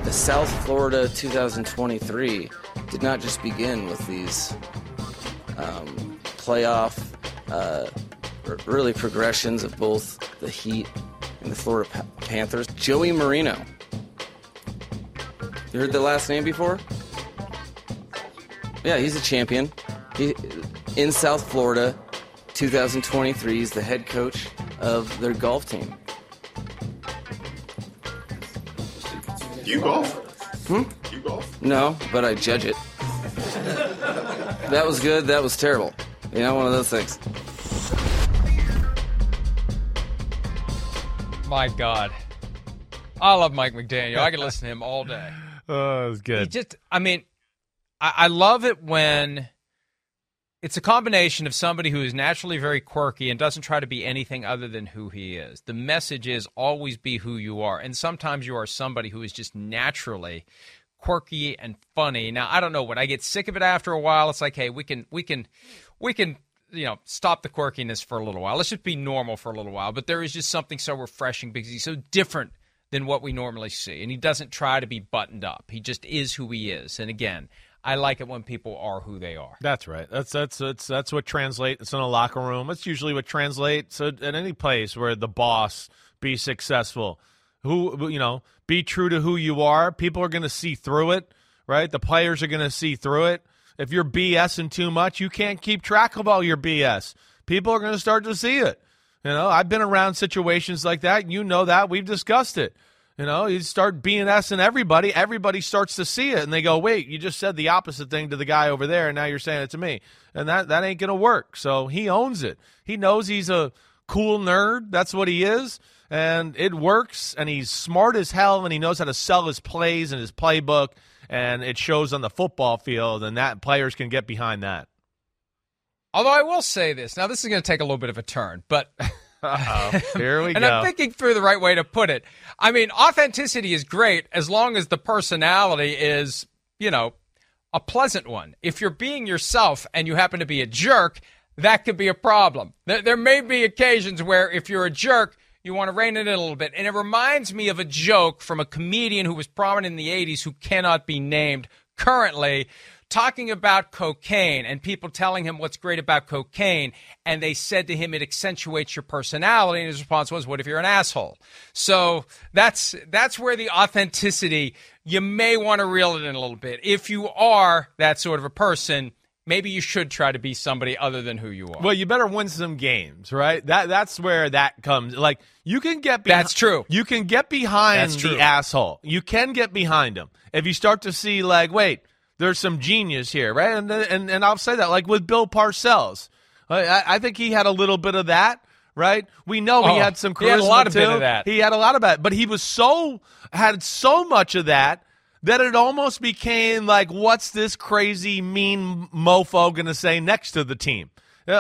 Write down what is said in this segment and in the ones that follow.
the South Florida 2023 did not just begin with these playoff early progressions of both the Heat and the Florida Panthers. Joey Marino. You heard the last name before? Yeah, he's a champion. In South Florida, 2023, he's the head coach of their golf team. Do you golf? Hmm? You golf? No, but I judge it. That was good, that was terrible. You know, one of those things. My God. I love Mike McDaniel. I could listen to him all day. Oh, it was good. I love it when it's a combination of somebody who is naturally very quirky and doesn't try to be anything other than who he is. The message is always be who you are. And sometimes you are somebody who is just naturally quirky and funny. Now, I don't know, when I get sick of it after a while, it's like, hey, we can stop the quirkiness for a little while. Let's just be normal for a little while. But there is just something so refreshing because he's so different than what we normally see. And he doesn't try to be buttoned up. He just is who he is. And again, I like it when people are who they are. That's right. That's what translates. It's in a locker room. That's usually what translates at any place where the boss be successful. Be true to who you are. People are going to see through it, right? The players are going to see through it. If you're BSing too much, you can't keep track of all your BS. People are going to start to see it. I've been around situations like that. You know that. We've discussed it. You start BSing everybody. Everybody starts to see it, and they go, wait, you just said the opposite thing to the guy over there, and now you're saying it to me. And that ain't going to work. So he owns it. He knows he's a cool nerd. That's what he is. And it works, and he's smart as hell, and he knows how to sell his plays and his playbook, and it shows on the football field, and that players can get behind that. Although I will say this. Now, this is going to take a little bit of a turn, but here we and go. I'm thinking through the right way to put it. I mean, authenticity is great as long as the personality is, a pleasant one. If you're being yourself and you happen to be a jerk, that could be a problem. There may be occasions where if you're a jerk, you want to rein it in a little bit. And it reminds me of a joke from a comedian who was prominent in the 80s who cannot be named currently, talking about cocaine and people telling him what's great about cocaine. And they said to him, it accentuates your personality. And his response was, what if you're an asshole? So that's where the authenticity, you may want to reel it in a little bit. If you are that sort of a person, maybe you should try to be somebody other than who you are. Well, you better win some games, right? That's where that comes. Like, you can get That's true. You can get behind the asshole. You can get behind him. If you start to see, like, wait, there's some genius here, right? And I'll say that, like with Bill Parcells. I think he had a little bit of that, right? We know he had some charisma, he had a lot of too. bit of that. He had a lot of that. But he had so much of that it almost became like, what's this crazy, mean mofo going to say next to the team?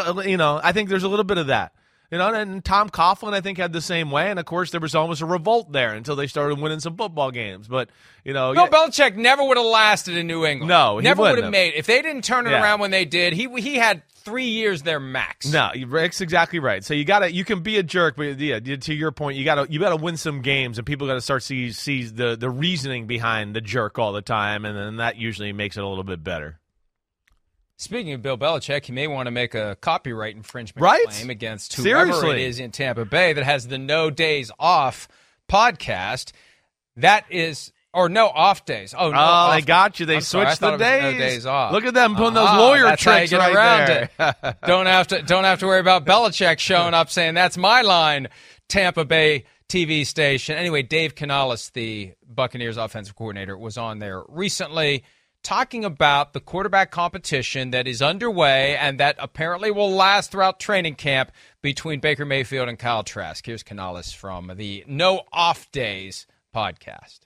I think there's a little bit of that. And Tom Coughlin, I think, had the same way. And, of course, there was almost a revolt there until they started winning some football games. But, Bill Belichick never would have lasted in New England. No, he never would have have made. If they didn't turn it around when they did, he had 3 years there max. No, Rick's exactly right. So you can be a jerk, but to your point, you gotta win some games, and people got to start see the reasoning behind the jerk all the time, and then that usually makes it a little bit better. Speaking of Bill Belichick, he may want to make a copyright infringement claim against whoever it is in Tampa Bay that has the No Days Off podcast. That is, or no off days. Oh, no. I got you. They switched the days. No days off. Look at them putting those lawyer tricks right around it. Don't have to worry about Belichick showing up saying that's my line. Tampa Bay TV station. Anyway, Dave Canales, the Buccaneers offensive coordinator, was on there recently, talking about the quarterback competition that is underway and that apparently will last throughout training camp between Baker Mayfield and Kyle Trask. Here's Canales from the No Off Days podcast.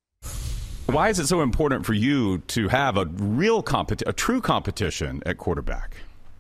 Why is it so important for you to have a true competition at quarterback?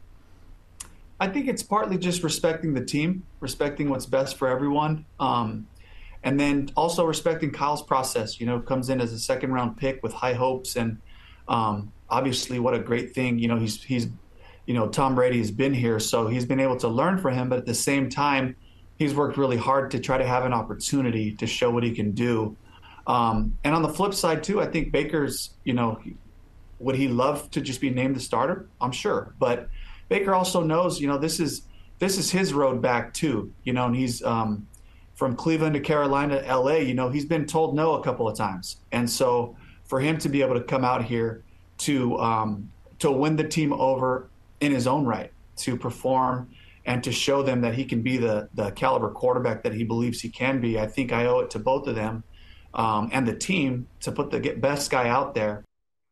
I think it's partly just respecting the team, respecting what's best for everyone, and then also respecting Kyle's process. Comes in as a second-round pick with high hopes, and obviously what a great thing. He's Tom Brady has been here, so he's been able to learn from him, but at the same time, he's worked really hard to try to have an opportunity to show what he can do. And on the flip side too, I think Baker's, would he love to just be named the starter? I'm sure, but Baker also knows, this is his road back too, and he's from Cleveland to Carolina, LA, he's been told no a couple of times. And so for him to be able to come out here to win the team over in his own right, to perform and to show them that he can be the caliber quarterback that he believes he can be, I think I owe it to both of them and the team to put the best guy out there.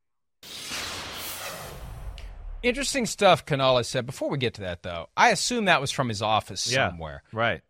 Interesting stuff Canales said. Before we get to that, though, I assume that was from his office somewhere. Right.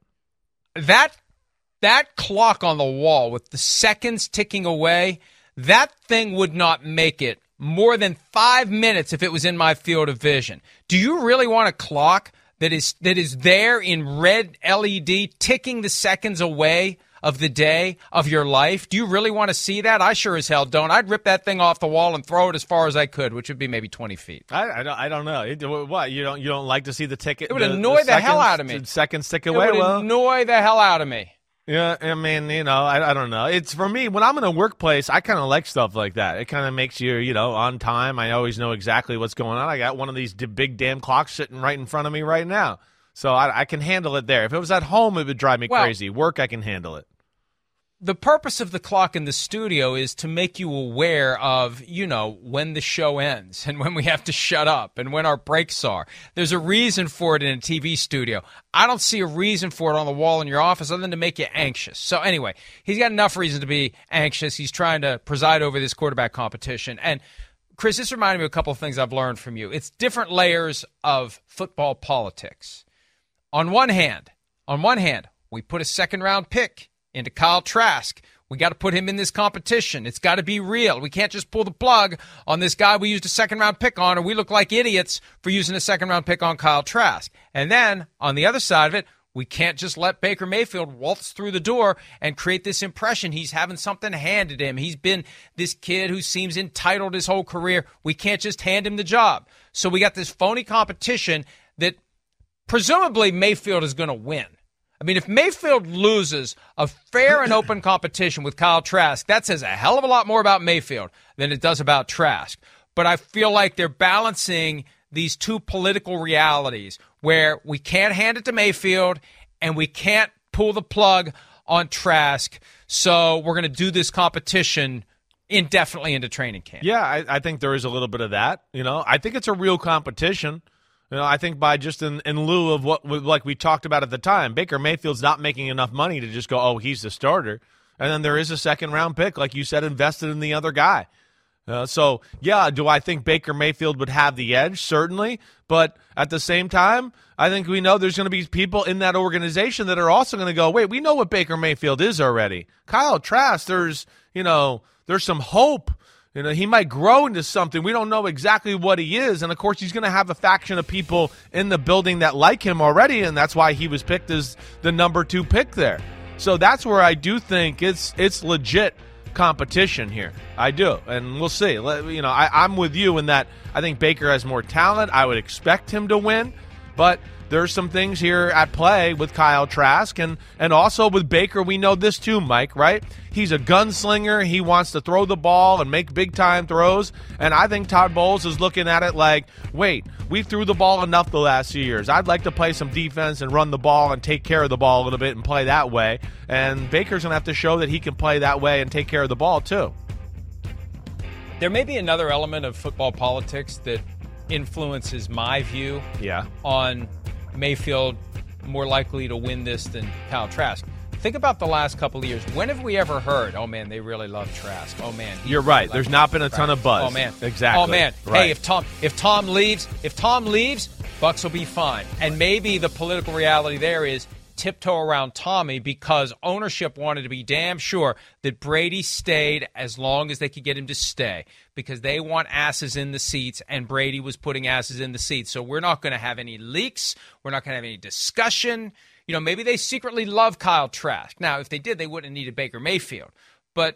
That clock on the wall with the seconds ticking away, that thing would not make it more than 5 minutes if it was in my field of vision. Do you really want a clock that is there in red LED ticking the seconds away of the day of your life? Do you really want to see that? I sure as hell don't. I'd rip that thing off the wall and throw it as far as I could, which would be maybe 20 feet. I don't know. What, you don't like to see the ticket? It would annoy the hell out of me. Seconds tick away. It would annoy the hell out of me. Yeah, I mean, I don't know. It's for me, when I'm in a workplace, I kind of like stuff like that. It kind of makes you, on time. I always know exactly what's going on. I got one of these big damn clocks sitting right in front of me right now. So I can handle it there. If it was at home, it would drive me crazy. Work, I can handle it. The purpose of the clock in the studio is to make you aware of, when the show ends and when we have to shut up and when our breaks are. There's a reason for it in a TV studio. I don't see a reason for it on the wall in your office other than to make you anxious. So anyway, he's got enough reason to be anxious. He's trying to preside over this quarterback competition. And Chris, this reminded me of a couple of things I've learned from you. It's different layers of football politics. On one hand, we put a second-round pick into Kyle Trask. We got to put him in this competition. It's got to be real. We can't just pull the plug on this guy we used a second-round pick on, or we look like idiots for using a second-round pick on Kyle Trask. And then, on the other side of it, we can't just let Baker Mayfield waltz through the door and create this impression he's having something handed him. He's been this kid who seems entitled his whole career. We can't just hand him the job. So we got this phony competition that presumably Mayfield is going to win. I mean, if Mayfield loses a fair and open competition with Kyle Trask, that says a hell of a lot more about Mayfield than it does about Trask. But I feel like they're balancing these two political realities where we can't hand it to Mayfield and we can't pull the plug on Trask. So we're going to do this competition indefinitely into training camp. Yeah, I think there is a little bit of that. I think it's a real competition. I think by just in lieu of what like we talked about at the time, Baker Mayfield's not making enough money to just go, oh, he's the starter. And then there is a second-round pick, like you said, invested in the other guy. So, yeah, do I think Baker Mayfield would have the edge? Certainly. But at the same time, I think we know there's going to be people in that organization that are also going to go, wait, we know what Baker Mayfield is already. Kyle Trask, there's some hope. He might grow into something. We don't know exactly what he is. And, of course, he's going to have a faction of people in the building that like him already, and that's why he was picked as the number 2 pick there. So that's where I do think it's legit competition here. I do, and we'll see. I'm with you in that I think Baker has more talent. I would expect him to win, but there's some things here at play with Kyle Trask, and also with Baker. We know this too, Mike, right? He's a gunslinger. He wants to throw the ball and make big-time throws, and I think Todd Bowles is looking at it like, wait, we threw the ball enough the last few years. I'd like to play some defense and run the ball and take care of the ball a little bit and play that way, and Baker's going to have to show that he can play that way and take care of the ball too. There may be another element of football politics that influences my view on Mayfield more likely to win this than Kyle Trask. Think about the last couple of years. When have we ever heard, oh, man, they really love Trask. Oh, man. You're right. There's not been a ton of buzz. Oh, man. Exactly. Oh, man. Right. Hey, if Tom leaves, Bucs will be fine. And maybe the political reality there is tiptoe around Tommy because ownership wanted to be damn sure that Brady stayed as long as they could get him to stay because they want asses in the seats, and Brady was putting asses in the seats. So we're not going to have any leaks. We're not going to have any discussion. Maybe they secretly love Kyle Trask. Now, if they did, they wouldn't have needed Baker Mayfield. But,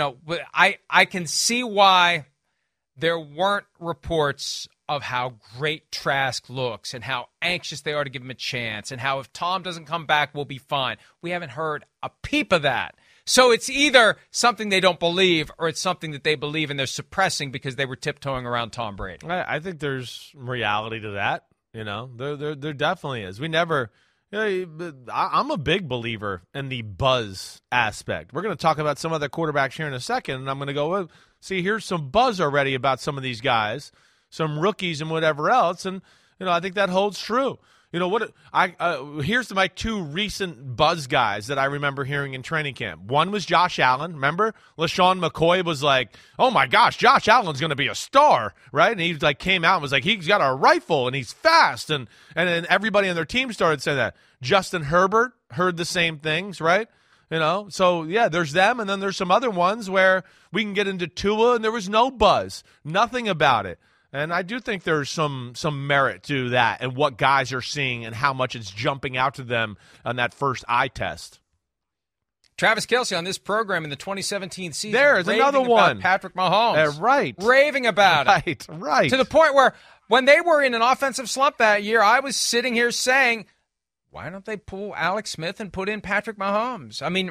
I can see why there weren't reports of how great Trask looks and how anxious they are to give him a chance and how if Tom doesn't come back, we'll be fine. We haven't heard a peep of that. So it's either something they don't believe or it's something that they believe and they're suppressing because they were tiptoeing around Tom Brady. I think there's reality to that. There definitely is. We never. I'm a big believer in the buzz aspect. We're going to talk about some other quarterbacks here in a second, and I'm going to go, well, see, here's some buzz already about some of these guys, some rookies and whatever else, and I think that holds true. Here's my two recent buzz guys that I remember hearing in training camp. One was Josh Allen. Remember, LaShawn McCoy was like, "Oh my gosh, Josh Allen's going to be a star," right? And he came out and was like, "He's got a rifle and he's fast," and then everybody on their team started saying that. Justin Herbert heard the same things, right? So yeah, there's them, and then there's some other ones where we can get into Tua, and there was no buzz, nothing about it. And I do think there's some merit to that and what guys are seeing and how much it's jumping out to them on that first eye test. Travis Kelce on this program in the 2017 season. There's another one. Patrick Mahomes. Right. Raving about it. Right. To the point where when they were in an offensive slump that year, I was sitting here saying, why don't they pull Alex Smith and put in Patrick Mahomes? I mean,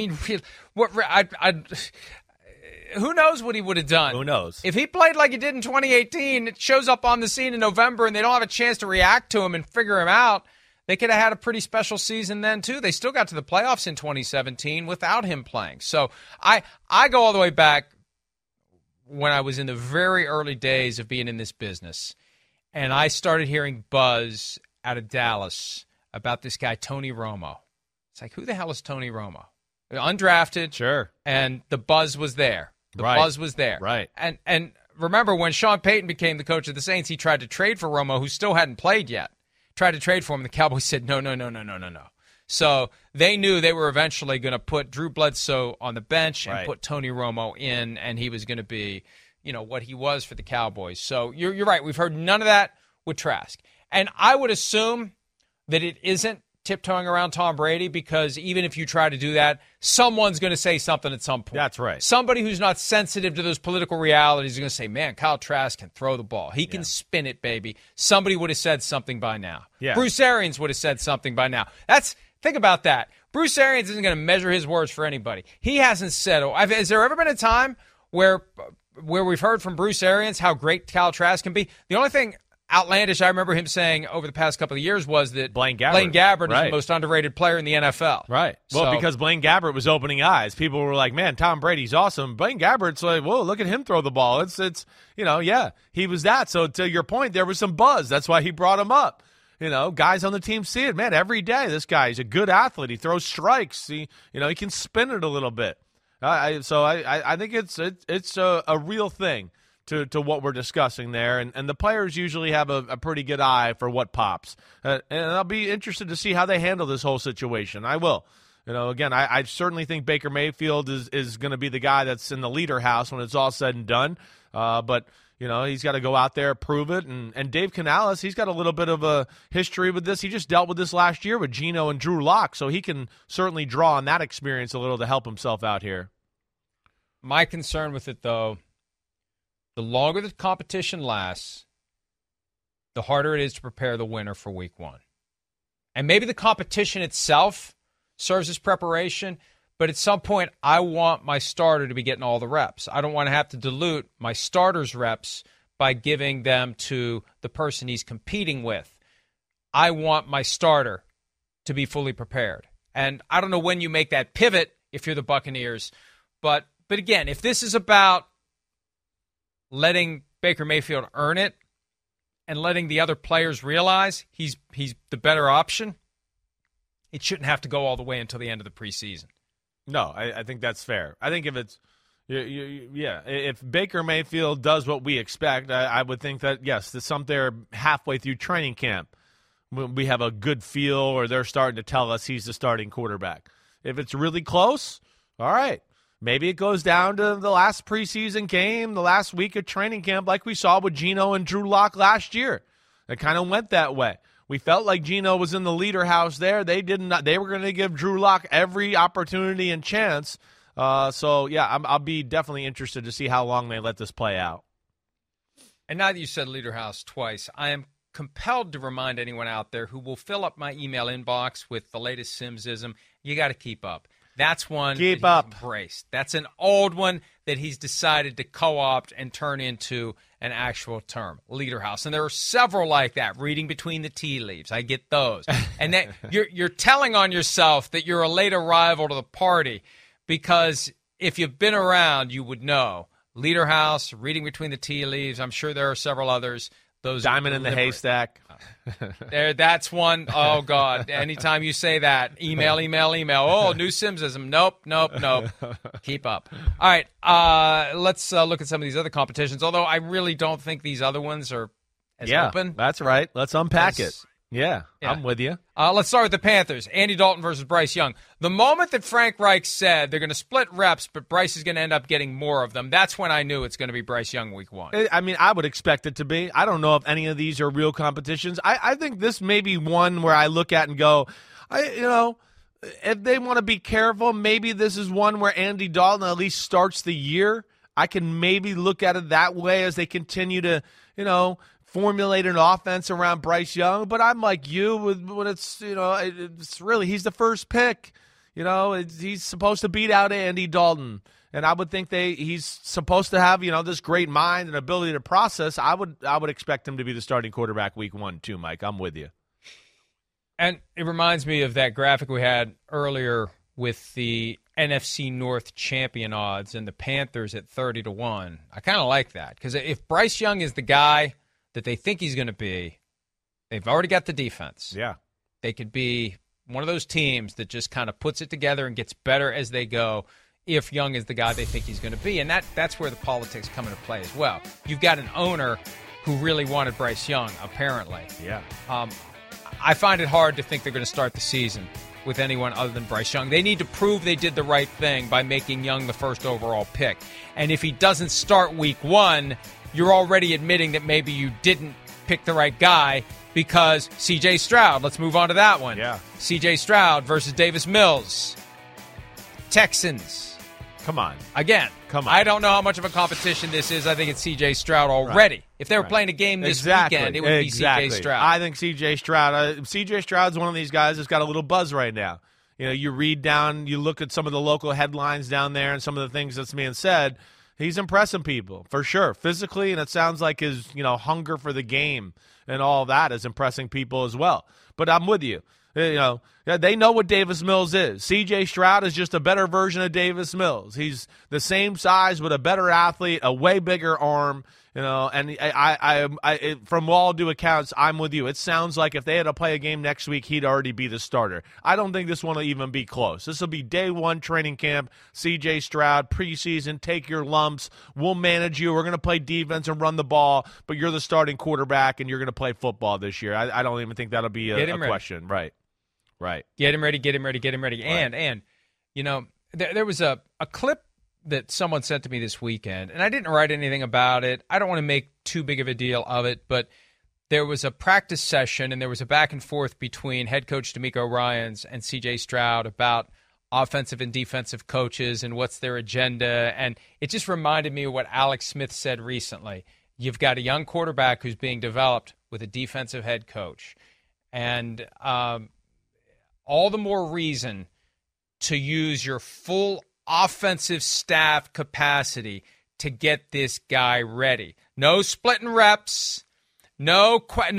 who knows what he would have done? Who knows? If he played like he did in 2018, it shows up on the scene in November and they don't have a chance to react to him and figure him out, they could have had a pretty special season then too. They still got to the playoffs in 2017 without him playing. So I go all the way back when I was in the very early days of being in this business, and I started hearing buzz out of Dallas about this guy, Tony Romo. It's like, who the hell is Tony Romo? Undrafted. Sure. And the buzz was there. The buzz was there. Right. And remember, when Sean Payton became the coach of the Saints, he tried to trade for Romo, who still hadn't played yet. Tried to trade for him. The Cowboys said, no. So they knew they were eventually going to put Drew Bledsoe on the bench and put Tony Romo in, and he was going to be, what he was for the Cowboys. So you're right. We've heard none of that with Trask. And I would assume that it isn't tiptoeing around Tom Brady, because even if you try to do that, someone's going to say something at some point. That's right. Somebody who's not sensitive to those political realities is going to say, man, Kyle Trask can throw the ball. He can spin it, baby. Somebody would have said something by now. Yeah. Bruce Arians would have said something by now. Think about that. Bruce Arians isn't going to measure his words for anybody. He hasn't said, has there ever been a time where we've heard from Bruce Arians how great Kyle Trask can be? The only thing outlandish I remember him saying over the past couple of years was that Blaine Gabbert is the most underrated player in the NFL. Right. Well, because Blaine Gabbert was opening eyes. People were like, man, Tom Brady's awesome. Blaine Gabbert's like, whoa, look at him throw the ball. It's he was that. So to your point, there was some buzz. That's why he brought him up. Guys on the team see it. Man, every day this guy, he's a good athlete. He throws strikes. He can spin it a little bit. I think it's a real thing to what we're discussing there, and the players usually have a pretty good eye for what pops. And I'll be interested to see how they handle this whole situation. I will. Again, I certainly think Baker Mayfield is going to be the guy that's in the leader house when it's all said and done. But he's got to go out there, prove it. And Dave Canales, he's got a little bit of a history with this. He just dealt with this last year with Geno and Drew Lock, so he can certainly draw on that experience a little to help himself out here. My concern with it, though, the longer the competition lasts, the harder it is to prepare the winner for week one. And maybe the competition itself serves as preparation, but at some point I want my starter to be getting all the reps. I don't want to have to dilute my starter's reps by giving them to the person he's competing with. I want my starter to be fully prepared. And I don't know when you make that pivot if you're the Buccaneers, but again, if this is about letting Baker Mayfield earn it and letting the other players realize he's the better option, it shouldn't have to go all the way until the end of the preseason. No, I think that's fair. I think if it's if Baker Mayfield does what we expect, I would think that, yes, there's some there halfway through training camp, we have a good feel or they're starting to tell us he's the starting quarterback. If it's really close, all right. Maybe it goes down to the last preseason game, the last week of training camp, like we saw with Geno and Drew Lock last year. It kind of went that way. We felt like Geno was in the leader house there. They were going to give Drew Lock every opportunity and chance. I'll be definitely interested to see how long they let this play out. And now that you said leader house twice, I am compelled to remind anyone out there who will fill up my email inbox with the latest Simsism, you got to keep up. That's one Keep that up. he's embraced. That's an old one that he's decided to co-opt and turn into an actual term, Leader House. And there are several like that, reading between the tea leaves. I get those. And that you're telling on yourself that you're a late arrival to the party, because if you've been around, you would know. Leader House, reading between the tea leaves. I'm sure there are several others. Those Diamond in the haystack. That's one. Oh, God. Anytime you say that, email. Oh, new Simsism. Nope. Keep up. All right. Let's look at some of these other competitions, although I really don't think these other ones are as open. That's right. Let's unpack it. Yeah, I'm with you. Let's start with the Panthers. Andy Dalton versus Bryce Young. The moment that Frank Reich said they're going to split reps, but Bryce is going to end up getting more of them, that's when I knew it's going to be Bryce Young week 1. I mean, I would expect it to be. I don't know if any of these are real competitions. I think this may be one where I look at and go, if they want to be careful, maybe this is one where Andy Dalton at least starts the year. I can maybe look at it that way as they continue to, formulate an offense around Bryce Young. But I'm like you when it's really, he's the first pick. He's supposed to beat out Andy Dalton. And I would think he's supposed to have, this great mind and ability to process. I would expect him to be the starting quarterback week 1 too, Mike. I'm with you. And it reminds me of that graphic we had earlier with the NFC North champion odds and the Panthers at 30-1. I kind of like that, because if Bryce Young is the guy that they think he's going to be, they've already got the defense. Yeah. They could be one of those teams that just kind of puts it together and gets better as they go if Young is the guy they think he's going to be. And that's where the politics come into play as well. You've got an owner who really wanted Bryce Young, apparently. Yeah. I find it hard to think they're going to start the season with anyone other than Bryce Young. They need to prove they did the right thing by making Young the first overall pick. And if he doesn't start week 1, you're already admitting that maybe you didn't pick the right guy, because C.J. Stroud, let's move on to that one. Yeah. C.J. Stroud versus Davis Mills. Texans. Come on. Again, Come on. I don't know how much of a competition this is. I think it's C.J. Stroud already. Right. If they were playing a game this Exactly. weekend, it would be C.J. Stroud. I think C.J. Stroud. C.J. Stroud's one of these guys that's got a little buzz right now. You read down, you look at some of the local headlines down there and some of the things that's being said. He's impressing people, for sure, physically, and it sounds like his hunger for the game and all that is impressing people as well. But I'm with you. They know what Davis Mills is. C.J. Stroud is just a better version of Davis Mills. He's the same size with a better athlete, a way bigger arm. And I from all due accounts, I'm with you. It sounds like if they had to play a game next week, he'd already be the starter. I don't think this one will even be close. This will be day 1 training camp. C.J. Stroud, preseason, take your lumps. We'll manage you. We're going to play defense and run the ball, but you're the starting quarterback and you're going to play football this year. I don't even think that'll be a question. Right. Get him ready. Right. And there was a clip that someone sent to me this weekend, and I didn't write anything about it. I don't want to make too big of a deal of it, but there was a practice session, and there was a back and forth between head coach DeMeco Ryans and C.J. Stroud about offensive and defensive coaches and what's their agenda, and it just reminded me of what Alex Smith said recently. You've got a young quarterback who's being developed with a defensive head coach, and all the more reason to use your full offensive staff capacity to get this guy ready. No splitting reps. No.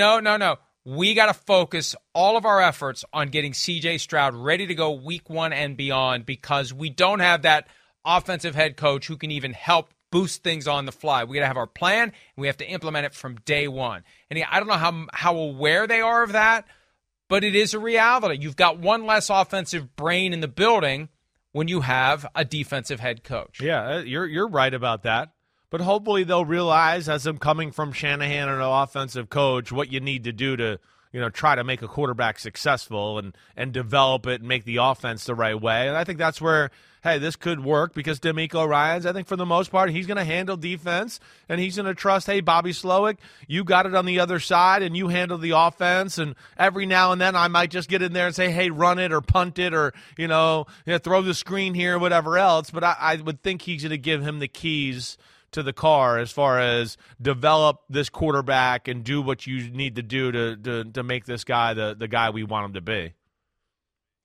We got to focus all of our efforts on getting C.J. Stroud ready to go week 1 and beyond, because we don't have that offensive head coach who can even help boost things on the fly. We got to have our plan, and we have to implement it from day 1. And I don't know how aware they are of that, but it is a reality. You've got one less offensive brain in the building when you have a defensive head coach. Yeah, you're right about that. But hopefully they'll realize, as I'm coming from Shanahan and an offensive coach, what you need to do to try to make a quarterback successful and develop it and make the offense the right way. And I think that's where, hey, this could work, because DeMeco Ryans, I think for the most part, he's going to handle defense, and he's going to trust, hey, Bobby Slowick, you got it on the other side, and you handle the offense, and every now and then I might just get in there and say, hey, run it or punt it or, throw the screen here or whatever else. But I would think he's going to give him the keys to the car as far as develop this quarterback and do what you need to do to make this guy the guy we want him to be.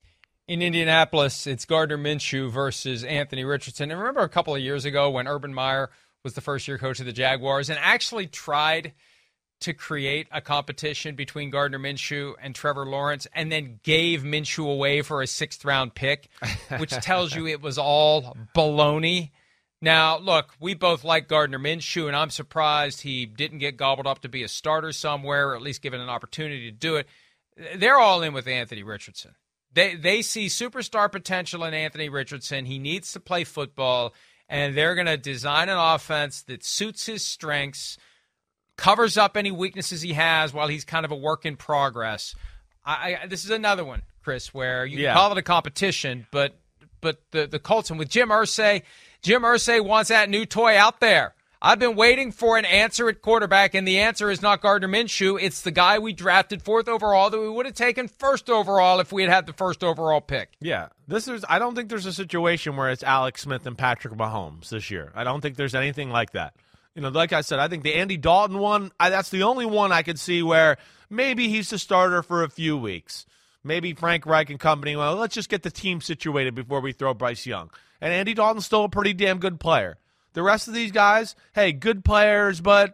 In Indianapolis, it's Gardner Minshew versus Anthony Richardson. And remember a couple of years ago when Urban Meyer was the first-year coach of the Jaguars and actually tried to create a competition between Gardner Minshew and Trevor Lawrence and then gave Minshew away for a 6th-round pick, which tells you it was all baloney. Now, look, we both like Gardner Minshew, and I'm surprised he didn't get gobbled up to be a starter somewhere or at least given an opportunity to do it. They're all in with Anthony Richardson. They see superstar potential in Anthony Richardson. He needs to play football, and they're going to design an offense that suits his strengths, covers up any weaknesses he has while he's kind of a work in progress. This is another one, Chris, where you can call it a competition, but the Colts, and with Jim Irsay wants that new toy out there. I've been waiting for an answer at quarterback, and the answer is not Gardner Minshew. It's the guy we drafted 4th overall that we would have taken 1st overall if we had the 1st overall pick. Yeah, I don't think there's a situation where it's Alex Smith and Patrick Mahomes this year. I don't think there's anything like that. Like I said, I think the Andy Dalton one, that's the only one I could see where maybe he's the starter for a few weeks. Maybe Frank Reich and company, well, let's just get the team situated before we throw Bryce Young. And Andy Dalton's still a pretty damn good player. The rest of these guys, hey, good players, but,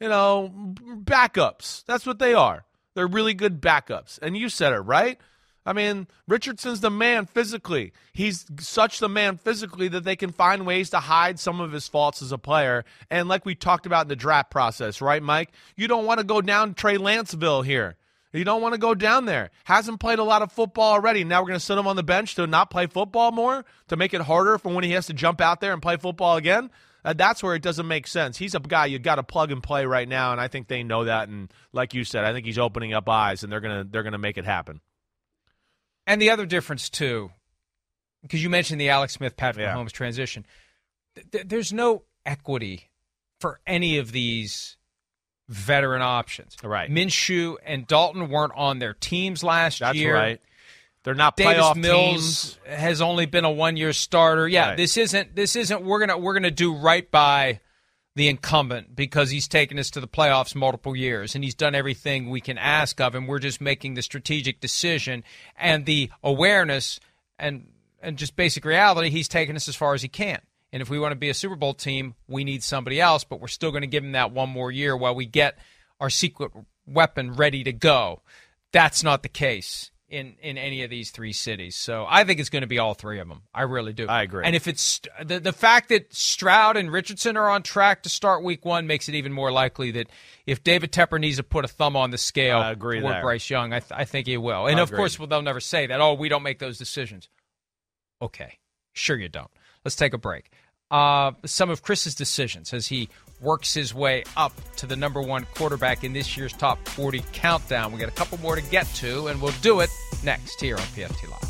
backups. That's what they are. They're really good backups. And you said it, right? I mean, Richardson's the man physically. He's such the man physically that they can find ways to hide some of his faults as a player. And like we talked about in the draft process, right, Mike? You don't want to go down Trey Lanceville here. You don't want to go down there. Hasn't played a lot of football already. Now we're going to sit him on the bench to not play football more, to make it harder for when he has to jump out there and play football again. That's where it doesn't make sense. He's a guy you got to plug and play right now, and I think they know that. And like you said, I think he's opening up eyes, and they're gonna make it happen. And the other difference too, because you mentioned the Alex Smith, Patrick Mahomes transition, there's no equity for any of these veteran options. Right. Minshew and Dalton weren't on their teams last year. That's right. They're not Davis playoff Mills teams. has only been a 1-year starter. Yeah, Right. this isn't we're gonna do right by the incumbent because he's taken us to the playoffs multiple years and he's done everything we can ask of him. We're just making the strategic decision and the awareness and just basic reality. He's taken us as far as he can. And if we want to be a Super Bowl team, we need somebody else, but we're still going to give him that one more year while we get our secret weapon ready to go. That's not the case in any of these 3 cities. So I think it's going to be all 3 of them. I really do. I agree. And if it's the fact that Stroud and Richardson are on track to start week 1 makes it even more likely that if David Tepper needs to put a thumb on the scale for Bryce Young, I think he will. And of course, they'll never say that, we don't make those decisions. Okay, sure you don't. Let's take a break. Some of Chris's decisions as he works his way up to the number 1 quarterback in this year's Top 40 Countdown. We got a couple more to get to, and we'll do it next here on PFT Live.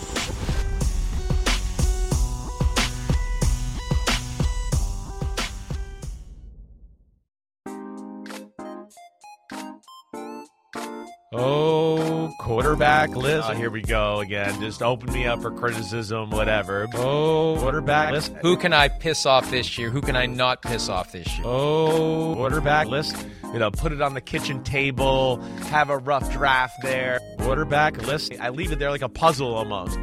Oh, quarterback list. Oh, here we go again. Just open me up for criticism, whatever. Oh, quarterback list. Who can I piss off this year? Who can I not piss off this year? Oh, quarterback list. Put it on the kitchen table, have a rough draft there. Quarterback list. I leave it there like a puzzle almost.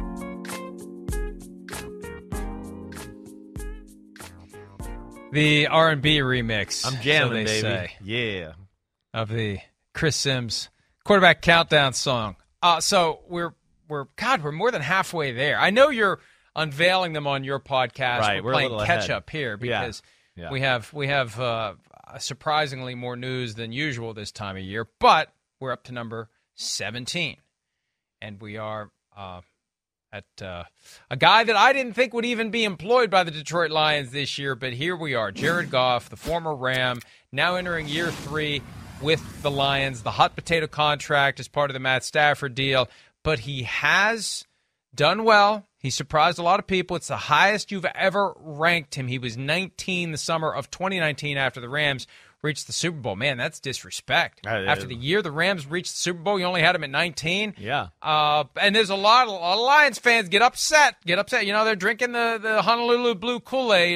The R&B remix. I'm jamming, so they baby. say, Yeah. of the Chris Sims quarterback countdown song. So we're more than halfway there. I know you're unveiling them on your podcast. Right, we're playing catch up here because Yeah. we have surprisingly more news than usual this time of year. But we're up to number 17, and we are at a guy that I didn't think would even be employed by the Detroit Lions this year. But here we are, Jared Goff, the former Ram, now entering year 3 with the Lions, the hot potato contract as part of the Matt Stafford deal. But he has done well. He surprised a lot of people. It's the highest you've ever ranked him. He was 19 the summer of 2019 after the Rams reached the Super Bowl. Man, that's disrespect. After the year the Rams reached the Super Bowl, you only had him at 19. Yeah. And there's a lot of Lions fans get upset. They're drinking the Honolulu Blue Kool-Aid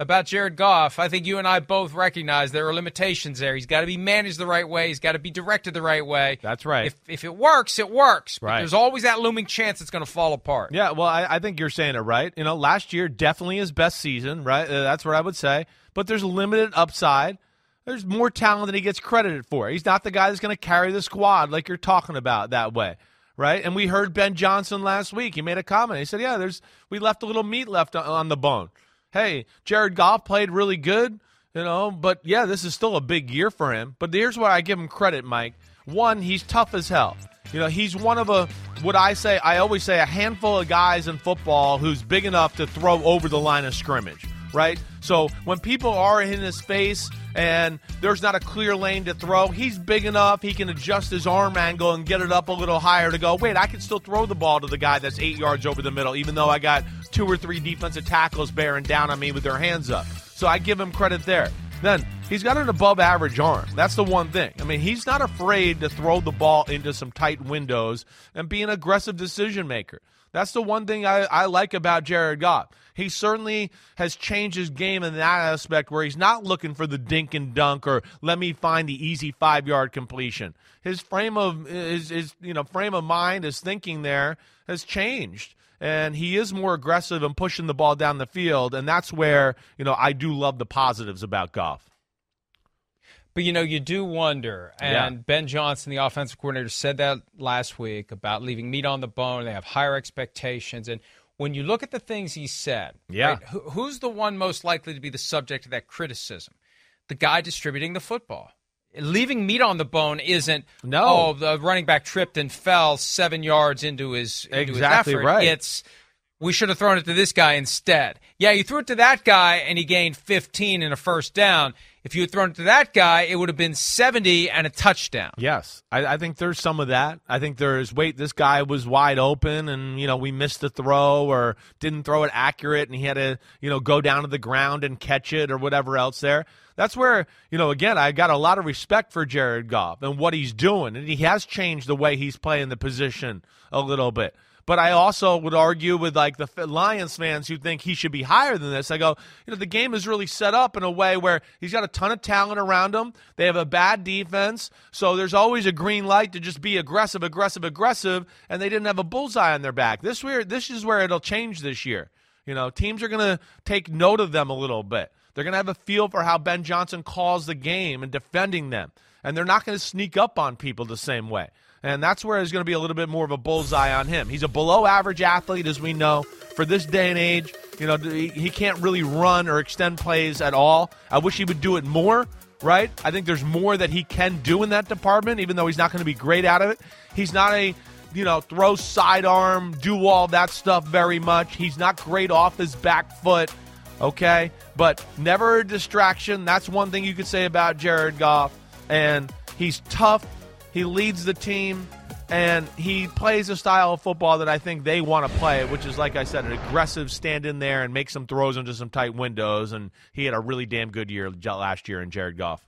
about Jared Goff, I think you and I both recognize there are limitations there. He's got to be managed the right way. He's got to be directed the right way. That's right. If it works, it works. But right. There's always that looming chance it's going to fall apart. Yeah, well, I think you're saying it right. Last year definitely his best season, right? That's what I would say. But there's limited upside. There's more talent than he gets credited for. He's not the guy that's going to carry the squad like you're talking about that way, right? And we heard Ben Johnson last week. He made a comment. He said, yeah, we left a little meat left on the bone. Hey, Jared Goff played really good, but yeah, this is still a big year for him. But here's where I give him credit, Mike. One, he's tough as hell. He's one of I always say a handful of guys in football who's big enough to throw over the line of scrimmage, right? So when people are in his face and there's not a clear lane to throw, he's big enough, he can adjust his arm angle and get it up a little higher to go, wait, I can still throw the ball to the guy that's 8 yards over the middle, even though I got 2 or 3 defensive tackles bearing down on me with their hands up. So I give him credit there. Then he's got an above-average arm. That's the one thing. I mean, he's not afraid to throw the ball into some tight windows and be an aggressive decision-maker. That's the one thing I like about Jared Goff. He certainly has changed his game in that aspect where he's not looking for the dink and dunk or let me find the easy 5-yard completion. His frame of mind, his thinking there has changed. And he is more aggressive and pushing the ball down the field, and that's where, I do love the positives about Goff. But, you do wonder, and Yeah. Ben Johnson, the offensive coordinator, said that last week about leaving meat on the bone. They have higher expectations. And when you look at the things he said, right, who's the one most likely to be the subject of that criticism? The guy distributing the football. Leaving meat on the bone isn't, the running back tripped and fell 7 yards into his Exactly effort. right. It's, we should have thrown it to this guy instead. Yeah, you threw it to that guy and he gained 15 and a first down. If you had thrown it to that guy, it would have been 70 and a touchdown. Yes, I think there's some of that. I think there's, this guy was wide open and, we missed the throw or didn't throw it accurate and he had to, go down to the ground and catch it or whatever else there. That's where, again, I got a lot of respect for Jared Goff and what he's doing. And he has changed the way he's playing the position a little bit. But I also would argue with the Lions fans who think he should be higher than this. I go, the game is really set up in a way where he's got a ton of talent around him. They have a bad defense. So there's always a green light to just be aggressive. And they didn't have a bullseye on their back. This is where it'll change this year. Teams are going to take note of them a little bit. They're going to have a feel for how Ben Johnson calls the game and defending them. And they're not going to sneak up on people the same way. And that's where there's going to be a little bit more of a bullseye on him. He's a below-average athlete, as we know. For this day and age, he can't really run or extend plays at all. I wish he would do it more, right? I think there's more that he can do in that department, even though he's not going to be great out of it. He's not a, throw sidearm, do all that stuff very much. He's not great off his back foot, okay? But never a distraction. That's one thing you could say about Jared Goff. And he's tough. He leads the team, and he plays a style of football that I think they want to play, which is, like I said, an aggressive stand in there and make some throws into some tight windows, and he had a really damn good year last year in Jared Goff.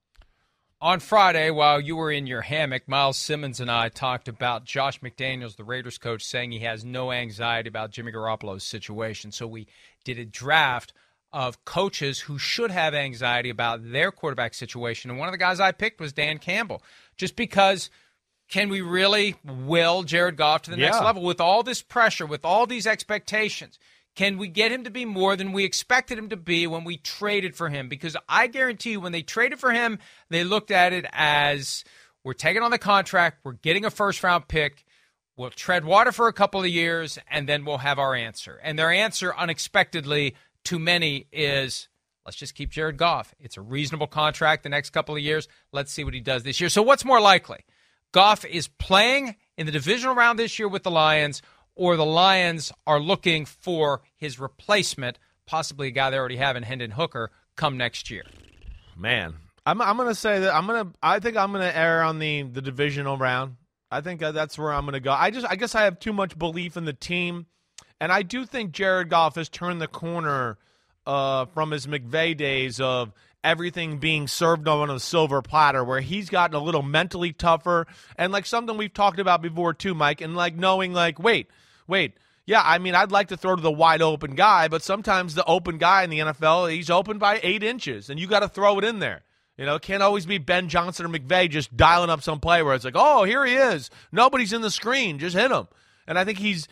On Friday, while you were in your hammock, Miles Simmons and I talked about Josh McDaniels, the Raiders coach, saying he has no anxiety about Jimmy Garoppolo's situation. So we did a draft of coaches who should have anxiety about their quarterback situation. And one of the guys I picked was Dan Campbell, just because can we really will Jared Goff to the next level with all this pressure, with all these expectations? Can we get him to be more than we expected him to be when we traded for him? Because I guarantee you when they traded for him, they looked at it as we're taking on the contract, we're getting a first-round pick, we'll tread water for a couple of years, and then we'll have our answer. And their answer, unexpectedly, to many is, let's just keep Jared Goff. It's a reasonable contract the next couple of years. Let's see what he does this year. So what's more likely? Goff is playing in the divisional round this year with the Lions, or the Lions are looking for his replacement, possibly a guy they already have in Hendon Hooker, come next year. Man, I'm going to say that I think I'm going to err on the divisional round. I think that's where I'm going to go. I guess I have too much belief in the team. And I do think Jared Goff has turned the corner from his McVay days of everything being served on a silver platter, where he's gotten a little mentally tougher and something we've talked about before too, Mike, and knowing wait, yeah, I mean, I'd like to throw to the wide open guy, but sometimes the open guy in the NFL, he's open by 8 inches, and you got to throw it in there. You know, it can't always be Ben Johnson or McVay just dialing up some play where it's like, oh, here he is. Nobody's in the screen. Just hit him. And I think he's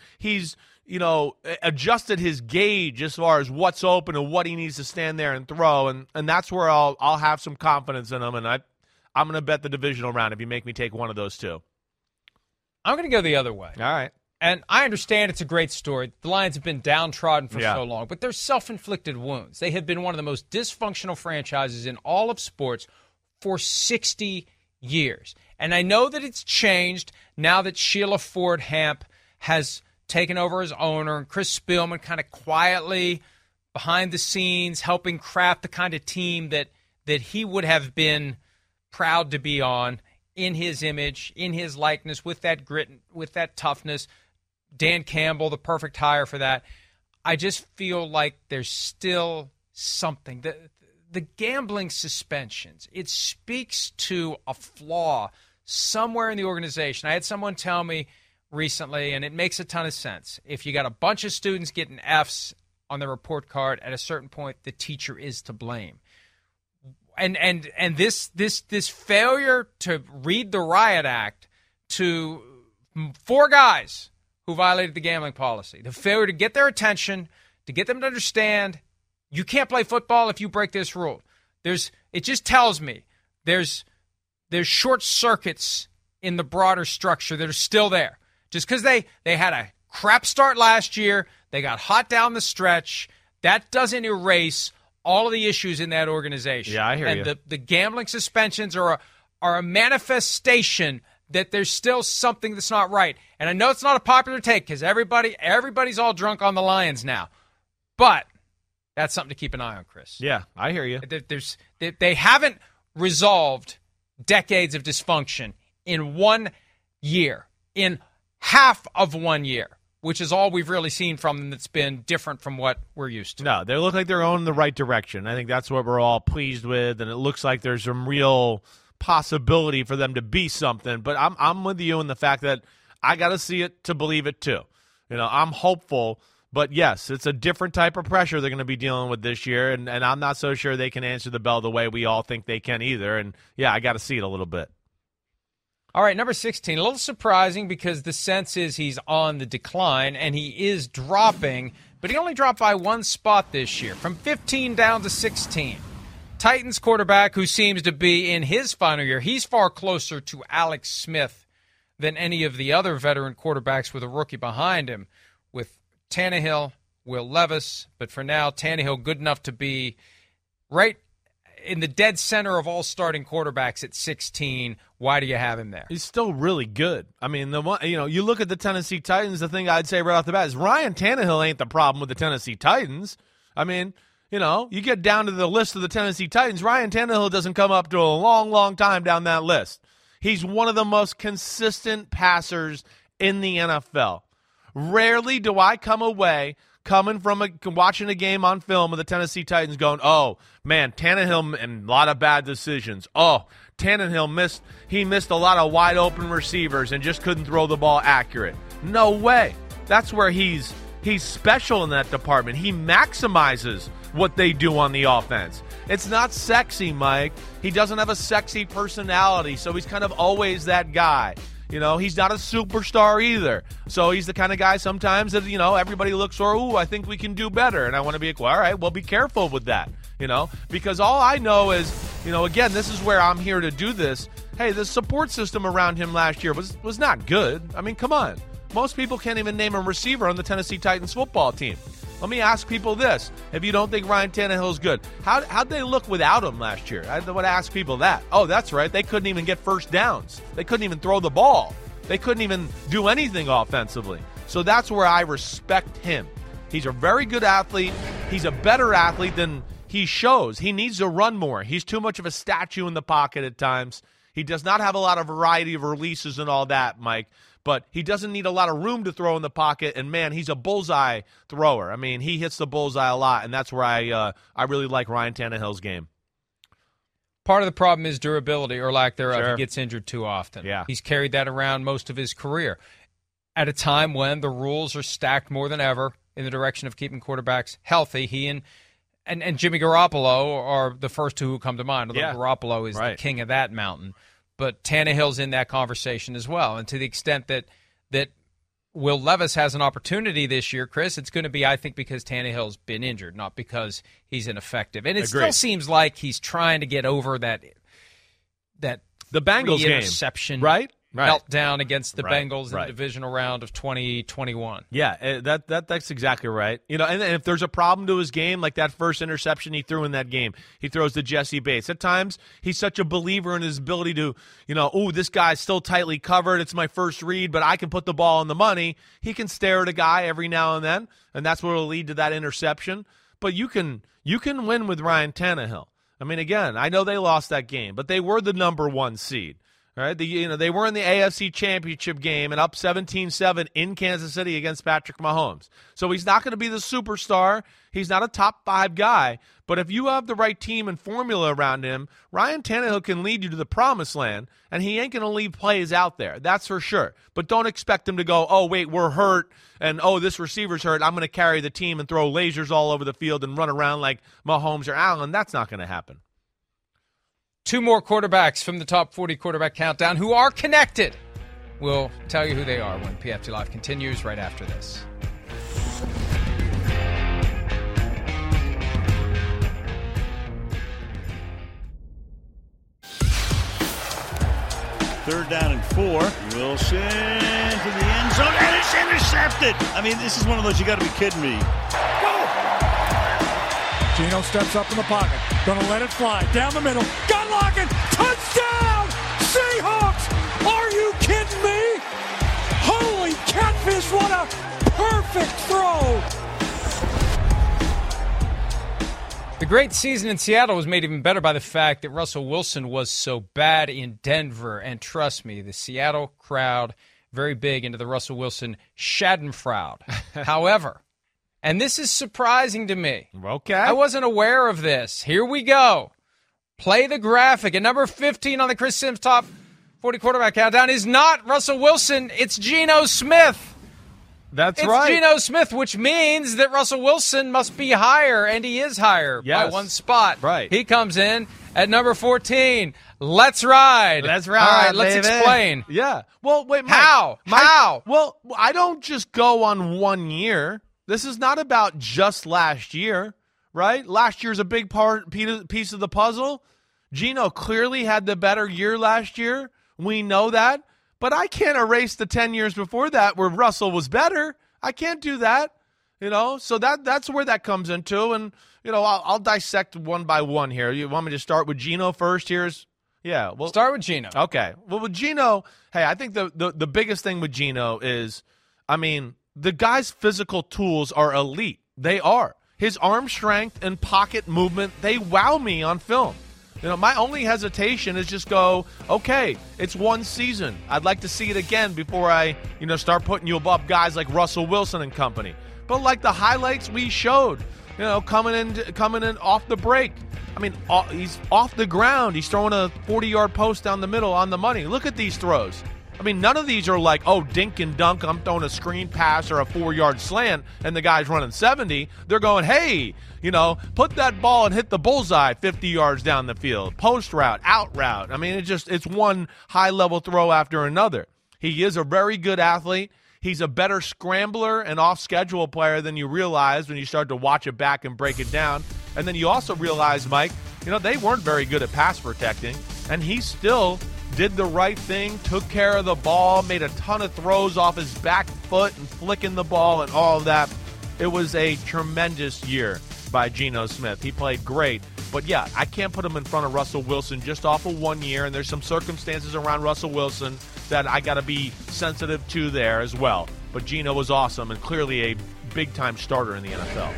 adjusted his gauge as far as what's open and what he needs to stand there and throw, and that's where I'll have some confidence in him, and I'm going to bet the divisional round if you make me take one of those two. I'm going to go the other way. All right. And I understand it's a great story. The Lions have been downtrodden for so long, but they're self-inflicted wounds. They have been one of the most dysfunctional franchises in all of sports for 60 years. And I know that it's changed now that Sheila Ford Hamp has taken over as owner and Chris Spielman kind of quietly behind the scenes helping craft the kind of team that he would have been proud to be on in his image, in his likeness, with that grit, with that toughness. Dan Campbell, the perfect hire for that. I just feel like there's still something. The gambling suspensions, it speaks to a flaw somewhere in the organization. I had someone tell me recently, and it makes a ton of sense. If you got a bunch of students getting Fs on their report card, at a certain point, the teacher is to blame. And this failure to read the Riot Act to 4 guys who violated the gambling policy, the failure to get their attention, to get them to understand you can't play football if you break this rule. It just tells me there's short circuits in the broader structure that are still there. Just because they had a crap start last year, they got hot down the stretch, that doesn't erase all of the issues in that organization. Yeah, I hear you. And the gambling suspensions are a manifestation that there's still something that's not right. And I know it's not a popular take because everybody's all drunk on the Lions now. But that's something to keep an eye on, Chris. Yeah, I hear you. They haven't resolved decades of dysfunction in 1 year, in half of 1 year, which is all we've really seen from them that's been different from what we're used to. No, they look like they're going in the right direction. I think that's what we're all pleased with, and it looks like there's some real possibility for them to be something. But I'm with you in the fact that I got to see it to believe it too. You know, I'm hopeful, but yes, it's a different type of pressure they're going to be dealing with this year, and I'm not so sure they can answer the bell the way we all think they can either. And yeah, I got to see it a little bit. All right, number 16, a little surprising because the sense is he's on the decline, and he is dropping, but he only dropped by 1 spot this year, from 15 down to 16. Titans quarterback who seems to be in his final year, he's far closer to Alex Smith than any of the other veteran quarterbacks with a rookie behind him, with Tannehill, Will Levis, but for now, Tannehill good enough to be right in the dead center of all starting quarterbacks at 16. Why do you have him there? He's still really good. I mean, you look at the Tennessee Titans, the thing I'd say right off the bat is Ryan Tannehill ain't the problem with the Tennessee Titans. I mean, you get down to the list of the Tennessee Titans, Ryan Tannehill doesn't come up to a long, long time down that list. He's one of the most consistent passers in the NFL. Rarely do I come away coming from watching a game on film of the Tennessee Titans going, oh, man, Tannehill and a lot of bad decisions. Oh, Tannehill missed a lot of wide open receivers and just couldn't throw the ball accurate. No way. That's where he's special in that department. He maximizes what they do on the offense. It's not sexy, Mike. He doesn't have a sexy personality, so he's kind of always that guy. He's not a superstar either. So he's the kind of guy sometimes that, everybody looks for, ooh, I think we can do better. And I want to be like, well, all right, well, be careful with that, because all I know is, again, this is where I'm here to do this. Hey, the support system around him last year was not good. I mean, come on. Most people can't even name a receiver on the Tennessee Titans football team. Let me ask people this. If you don't think Ryan Tannehill is good, how'd they look without him last year? I would ask people that. Oh, that's right. They couldn't even get first downs. They couldn't even throw the ball. They couldn't even do anything offensively. So that's where I respect him. He's a very good athlete. He's a better athlete than he shows. He needs to run more. He's too much of a statue in the pocket at times. He does not have a lot of variety of releases and all that, Mike. But he doesn't need a lot of room to throw in the pocket, and, man, he's a bullseye thrower. I mean, he hits the bullseye a lot, and that's where I really like Ryan Tannehill's game. Part of the problem is durability or lack thereof. Sure. He gets injured too often. Yeah. He's carried that around most of his career. at a time when the rules are stacked more than ever in the direction of keeping quarterbacks healthy. He and Jimmy Garoppolo are the first two who come to mind, although Garoppolo is the king of that mountain. But Tannehill's in that conversation as well. And to the extent that Will Levis has an opportunity this year, Chris, it's going to be, I think, because Tannehill's been injured, not because he's ineffective. And it still seems like he's trying to get over that the Bengals interception game, right? Meltdown against the Bengals in the divisional round of 2021. Yeah, that's exactly right. And if there's a problem to his game, like that first interception he threw in that game, he throws to Jesse Bates. At times, he's such a believer in his ability to, this guy's still tightly covered. It's my first read, but I can put the ball on the money. He can stare at a guy every now and then, and that's what will lead to that interception. But you can win with Ryan Tannehill. I mean, again, I know they lost that game, but they were the number 1 seed. Right? They were in the AFC Championship game and up 17-7 in Kansas City against Patrick Mahomes. So he's not going to be the superstar. He's not a top 5 guy. But if you have the right team and formula around him, Ryan Tannehill can lead you to the promised land, and he ain't going to leave plays out there. That's for sure. But don't expect him to go, oh, wait, we're hurt, and, oh, this receiver's hurt. I'm going to carry the team and throw lasers all over the field and run around like Mahomes or Allen. That's not going to happen. 2 more quarterbacks from the top 40 quarterback countdown who are connected. We'll tell you who they are when PFT Live continues right after this. Third down and 4. Wilson to the end zone, and it's intercepted. I mean, this is one of those, you got to be kidding me. Geno steps up in the pocket. Gonna let it fly. Down the middle. Got Lockett. Touchdown! Seahawks! Are you kidding me? Holy catfish, what a perfect throw! The great season in Seattle was made even better by the fact that Russell Wilson was so bad in Denver. And trust me, the Seattle crowd, very big into the Russell Wilson Schadenfreude. However, and this is surprising to me. Okay. I wasn't aware of this. Here we go. Play the graphic. At number 15 on the Chris Sims Top 40 Quarterback Countdown is not Russell Wilson. It's Geno Smith. That's right. It's Geno Smith, which means that Russell Wilson must be higher, and he is higher by 1 spot. Right. He comes in at number 14. Let's ride. Let's ride, All right, let's baby. explain. Yeah. Well, wait, Mike. How? Well, I don't just go on 1 year. This is not about just last year, right? Last year's a big piece of the puzzle. Geno clearly had the better year last year. We know that. But I can't erase the 10 years before that where Russell was better. I can't do that, So that's where that comes into. And, I'll dissect one by one here. You want me to start with Geno first? Well, start with Geno. Okay. Well, with Geno, hey, I think the biggest thing with Geno is, the guy's physical tools are elite. They are. His arm strength and pocket movement, they wow me on film. My only hesitation is just go, okay, it's 1 season. I'd like to see it again before I, start putting you above guys like Russell Wilson and company. But like the highlights we showed, coming in off the break. He's off the ground. He's throwing a 40-yard post down the middle on the money. Look at these throws. None of these are like, oh, dink and dunk, I'm throwing a screen pass or a 4-yard slant, and the guy's running 70. They're going, hey, put that ball and hit the bullseye 50 yards down the field. Post route, out route. It's one high-level throw after another. He is a very good athlete. He's a better scrambler and off-schedule player than you realize when you start to watch it back and break it down. And then you also realize, Mike, they weren't very good at pass protecting, and he still did the right thing, took care of the ball, made a ton of throws off his back foot and flicking the ball and all of that. It was a tremendous year by Geno Smith. He played great. But, yeah, I can't put him in front of Russell Wilson just off of 1 year, and there's some circumstances around Russell Wilson that I got to be sensitive to there as well. But Geno was awesome and clearly a big-time starter in the NFL.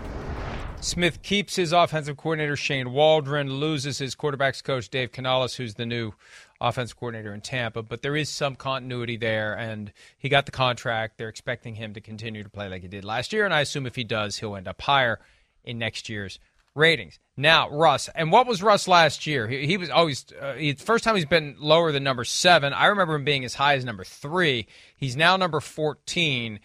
Smith keeps his offensive coordinator, Shane Waldron, loses his quarterbacks coach, Dave Canales, who's the new offensive coordinator in Tampa. But there is some continuity there, and he got the contract. They're expecting him to continue to play like he did last year, and I assume if he does, he'll end up higher in next year's ratings. Now, Russ. And what was Russ last year? He was always first time he's been lower than number 7. I remember him being as high as number 3. He's now number 14.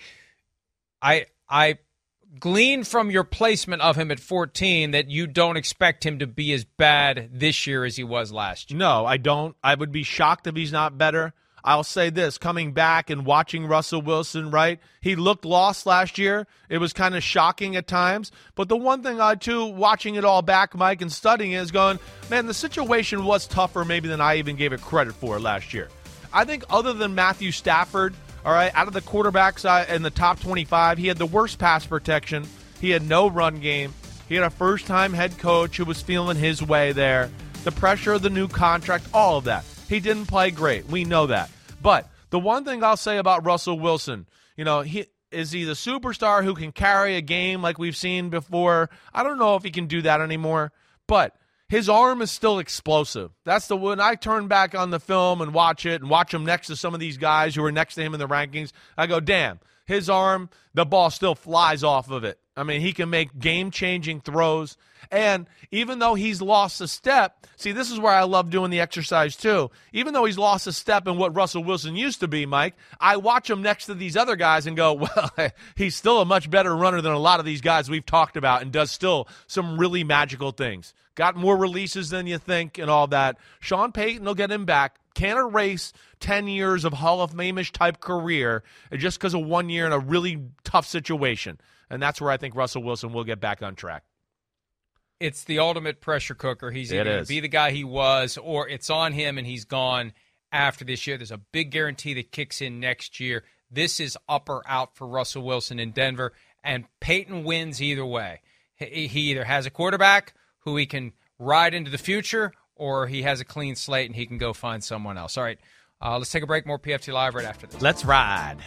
I glean from your placement of him at 14 that you don't expect him to be as bad this year as he was last year. No, I don't. I would be shocked if he's not better. I'll say this, coming back and watching Russell Wilson, right? He looked lost last year. It was kind of shocking at times. But the one thing watching it all back, Mike, and studying it is going, man, the situation was tougher maybe than I even gave it credit for last year. I think other than Matthew Stafford, all right, out of the quarterbacks in the top 25, he had the worst pass protection. He had no run game. He had a first-time head coach who was feeling his way there. The pressure of the new contract, all of that. He didn't play great. We know that. But the one thing I'll say about Russell Wilson, he is the superstar who can carry a game like we've seen before? I don't know if he can do that anymore, but his arm is still explosive. That's the one. I turn back on the film and watch him next to some of these guys who are next to him in the rankings. I go, damn, his arm, the ball still flies off of it. I mean, he can make game-changing throws. And even though he's lost a step, see, this is where I love doing the exercise too. Even though he's lost a step in what Russell Wilson used to be, Mike, I watch him next to these other guys and go, well, he's still a much better runner than a lot of these guys we've talked about and does still some really magical things. Got more releases than you think and all that. Sean Payton will get him back. Can't erase 10 years of Hall of Fame-ish type career just because of 1 year in a really tough situation. And that's where I think Russell Wilson will get back on track. It's the ultimate pressure cooker. He's either going to be the guy he was, or it's on him and he's gone after this year. There's a big guarantee that kicks in next year. This is up or out for Russell Wilson in Denver, and Peyton wins either way. He either has a quarterback who he can ride into the future, or he has a clean slate and he can go find someone else. All right, let's take a break. More PFT Live right after this. Let's ride.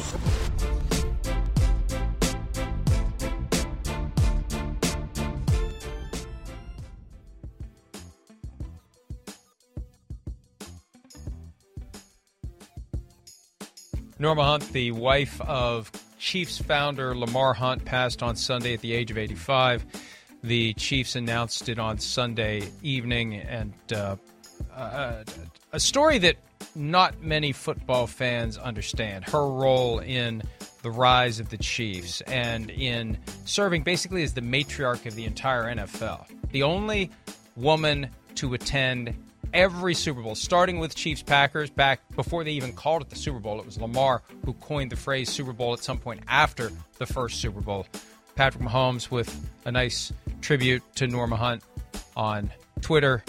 Norma Hunt, the wife of Chiefs founder Lamar Hunt, passed on Sunday at the age of 85. The Chiefs announced it on Sunday evening, and a story that not many football fans understand. Her role in the rise of the Chiefs and in serving basically as the matriarch of the entire NFL. The only woman to attend every Super Bowl, starting with Chiefs-Packers back before they even called it the Super Bowl. It was Lamar who coined the phrase Super Bowl at some point after the first Super Bowl. Patrick Mahomes with a nice tribute to Norma Hunt on Twitter.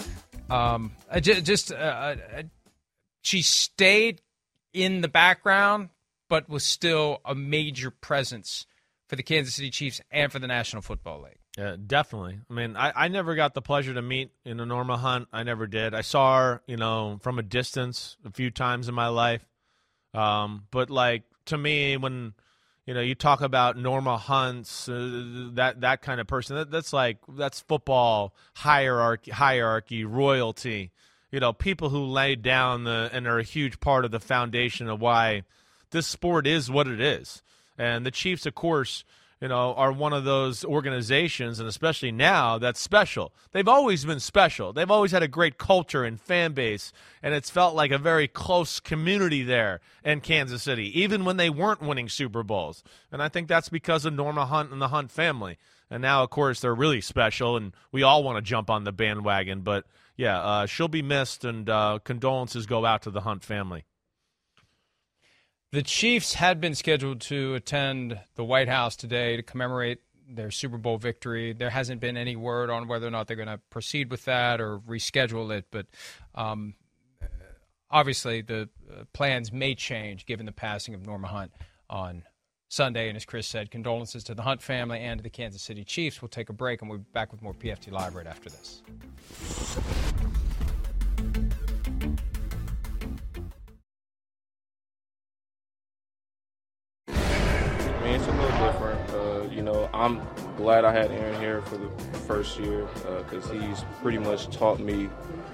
She stayed in the background, but was still a major presence for the Kansas City Chiefs and for the National Football League. Yeah, definitely. I mean, I never got the pleasure to meet Norma Hunt. I never did. I saw her, from a distance a few times in my life. But like to me, when you talk about Norma Hunt's that kind of person, that's football hierarchy, royalty. People who laid down and are a huge part of the foundation of why this sport is what it is. And the Chiefs, of course, are one of those organizations, and especially now, that's special. They've always been special. They've always had a great culture and fan base, and it's felt like a very close community there in Kansas City, even when they weren't winning Super Bowls. And I think that's because of Norma Hunt and the Hunt family. And now, of course, they're really special, and we all want to jump on the bandwagon. But, yeah, she'll be missed, and condolences go out to the Hunt family. The Chiefs had been scheduled to attend the White House today to commemorate their Super Bowl victory. There hasn't been any word on whether or not they're going to proceed with that or reschedule it, but obviously the plans may change given the passing of Norma Hunt on Sunday. And as Chris said, condolences to the Hunt family and to the Kansas City Chiefs. We'll take a break, and we'll be back with more PFT Live right after this. It's a little different. I'm glad I had Aaron here for the first year because he's pretty much taught me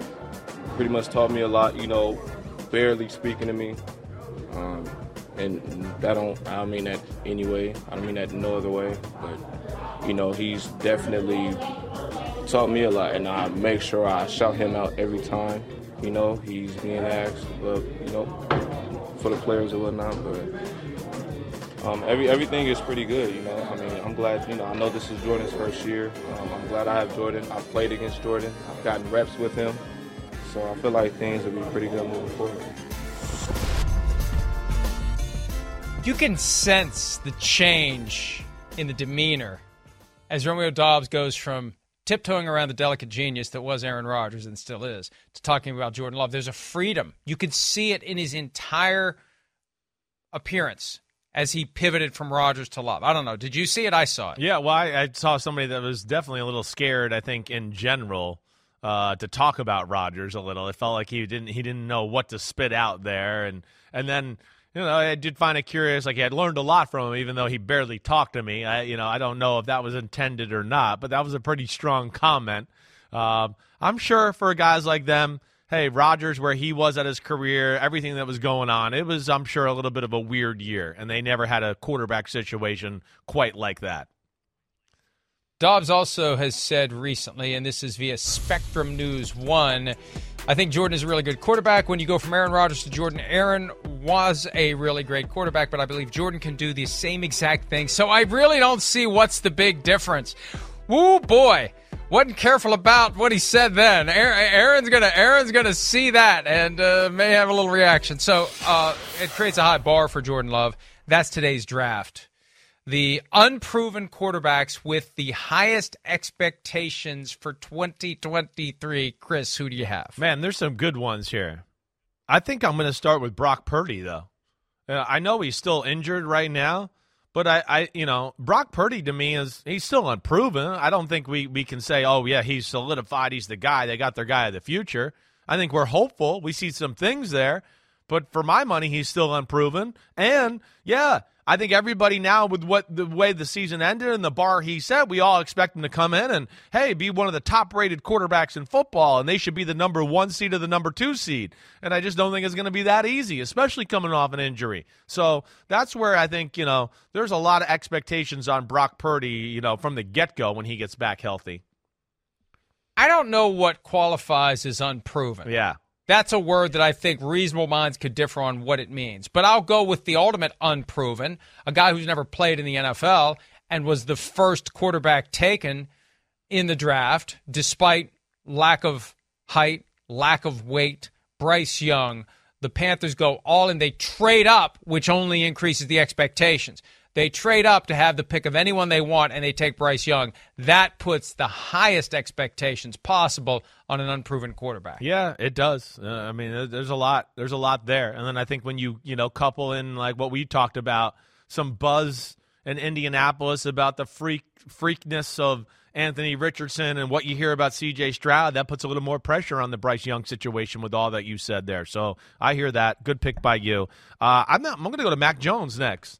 a lot. Barely speaking to me, and I don't mean that anyway. I don't mean that no other way. But he's definitely taught me a lot, and I make sure I shout him out every time, you know, he's being asked, you know, for the players and whatnot. But everything is pretty good, you know. I mean, I'm glad, you know, I know this is Jordan's first year. I'm glad I have Jordan. I've played against Jordan. I've gotten reps with him. So I feel like things will be pretty good moving forward. You can sense the change in the demeanor as Romeo Doubs goes from tiptoeing around the delicate genius that was Aaron Rodgers and still is to talking about Jordan Love. There's a freedom. You could see it in his entire appearance as he pivoted from Rodgers to Love. I don't know. Did you see it? I saw it. Yeah, well, I saw somebody that was definitely a little scared, I think, in general, to talk about Rodgers a little. It felt like he didn't know what to spit out there. And then, you know, I did find it curious. Like, he had learned a lot from him, even though he barely talked to me. I don't know if that was intended or not, but that was a pretty strong comment. I'm sure for guys like them, hey, Rodgers, where he was at his career, everything that was going on, it was, I'm sure, a little bit of a weird year, and they never had a quarterback situation quite like that. Dobbs also has said recently, and this is via Spectrum News 1, I think Jordan is a really good quarterback. When you go from Aaron Rodgers to Jordan, Aaron was a really great quarterback, but I believe Jordan can do the same exact thing. So I really don't see what's the big difference. Woo, boy. Wasn't careful about what he said then. Aaron's gonna see that and may have a little reaction. So it creates a high bar for Jordan Love. That's today's draft. The unproven quarterbacks with the highest expectations for 2023. Chris, who do you have? Man, there's some good ones here. I think I'm going to start with Brock Purdy, though. I know he's still injured right now, but Brock Purdy to me he's still unproven. I don't think we can say, oh, yeah, he's solidified. He's the guy. They got their guy of the future. I think we're hopeful. We see some things there. But for my money, he's still unproven. And, yeah, I think everybody now with the way the season ended and the bar he set, we all expect him to come in and, hey, be one of the top-rated quarterbacks in football, and they should be the number 1 seed or the number 2 seed. And I just don't think it's going to be that easy, especially coming off an injury. So that's where I think, there's a lot of expectations on Brock Purdy, from the get-go when he gets back healthy. I don't know what qualifies as unproven. Yeah. That's a word that I think reasonable minds could differ on what it means. But I'll go with the ultimate unproven, a guy who's never played in the NFL and was the first quarterback taken in the draft, despite lack of height, lack of weight. Bryce Young. The Panthers go all in. They trade up, which only increases the expectations. They trade up to have the pick of anyone they want, and they take Bryce Young. That puts the highest expectations possible on an unproven quarterback. Yeah, it does. There's a lot. There's a lot there. And then I think when you couple in like what we talked about, some buzz in Indianapolis about the freakness of Anthony Richardson and what you hear about C.J. Stroud, that puts a little more pressure on the Bryce Young situation with all that you said there. So I hear that. Good pick by you. I'm going to go to Mac Jones next.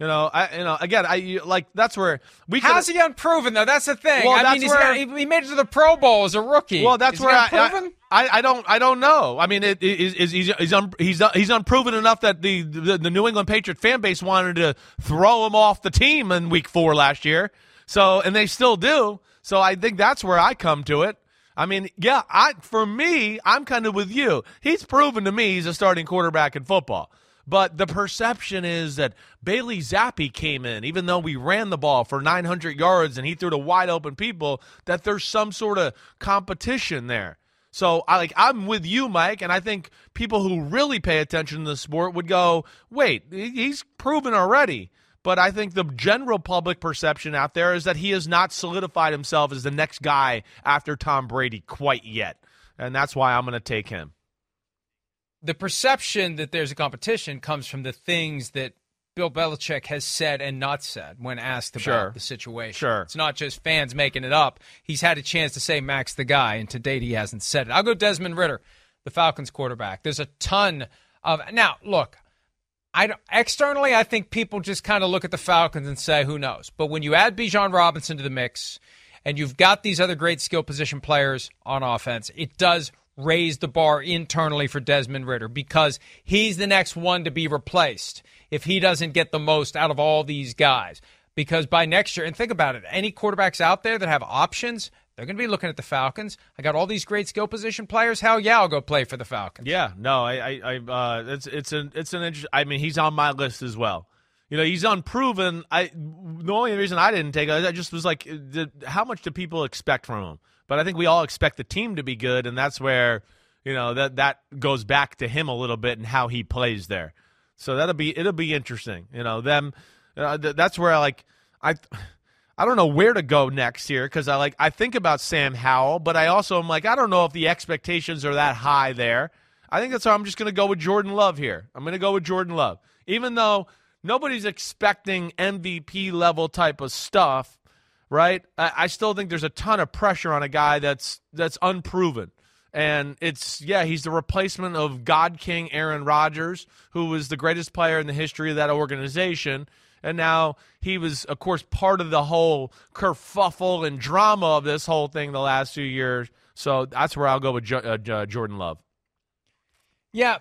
That's where we. How's he unproven though? That's the thing. Well, he made it to the Pro Bowl as a rookie. Well, that's where I don't know. I mean, he's unproven enough that the New England Patriot fan base wanted to throw him off the team in Week 4 last year. So, and they still do. So I think that's where I come to it. I mean, yeah, for me, I'm kind of with you. He's proven to me he's a starting quarterback in football. But the perception is that Bailey Zappi came in, even though we ran the ball for 900 yards and he threw to wide open people, that there's some sort of competition there. So I'm with you, Mike, and I think people who really pay attention to the sport would go, wait, he's proven already. But I think the general public perception out there is that he has not solidified himself as the next guy after Tom Brady quite yet. And that's why I'm going to take him. The perception that there's a competition comes from the things that Bill Belichick has said and not said when asked about the situation. Sure. It's not just fans making it up. He's had a chance to say Mac's the guy, and to date he hasn't said it. I'll go Desmond Ridder, the Falcons quarterback. There's a ton of – now, look, externally I think people just kind of look at the Falcons and say, who knows? But when you add Bijan Robinson to the mix and you've got these other great skill position players on offense, it does – raise the bar internally for Desmond Ridder because he's the next one to be replaced if he doesn't get the most out of all these guys. Because by next year, and think about it, any quarterbacks out there that have options, They're going to be looking at the Falcons. I got all these great skill position players. Hell yeah, I'll go play for the Falcons. Yeah, no, it's an interesting. I mean, he's on my list as well. You know, he's unproven. The only reason I didn't take it, I just was like, how much do people expect from him? But I think we all expect the team to be good, and that's where, you know, that goes back to him a little bit and how he plays there. So it'll be interesting. You know, that's where I don't know where to go next here, because I think about Sam Howell, but I also am like, I don't know if the expectations are that high there. I think that's why I'm just going to go with Jordan Love here. I'm going to go with Jordan Love, even though nobody's expecting MVP level type of stuff, right? I still think there's a ton of pressure on a guy that's unproven. And he's the replacement of God King Aaron Rodgers, who was the greatest player in the history of that organization. And now he was, of course, part of the whole kerfuffle and drama of this whole thing the last few years. So that's where I'll go with Jordan Love. Yeah.